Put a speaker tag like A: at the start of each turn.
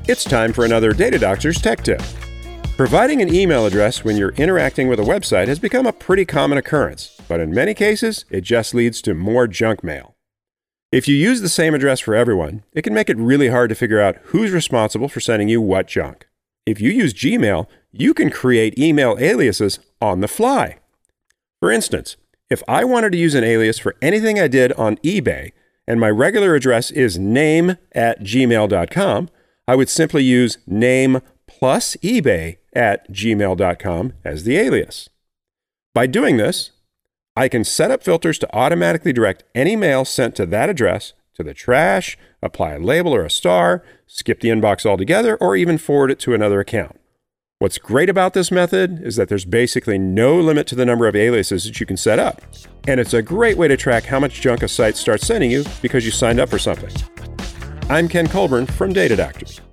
A: It's time for another Data Doctor's Tech Tip. Providing an email address when you're interacting with a website has become a pretty common occurrence, but in many cases, it just leads to more junk mail. If you use the same address for everyone, it can make it really hard to figure out who's responsible for sending you what junk. If you use Gmail, you can create email aliases on the fly. For instance, if I wanted to use an alias for anything I did on eBay, and my regular address is name@gmail.com, I would simply use name plus ebay@gmail.com as the alias. By doing this, I can set up filters to automatically direct any mail sent to that address to the trash, apply a label or a star, skip the inbox altogether, or even forward it to another account. What's great about this method is that there's basically no limit to the number of aliases that you can set up. And it's a great way to track how much junk a site starts sending you because you signed up for something. I'm Ken Colburn from Data Doctors.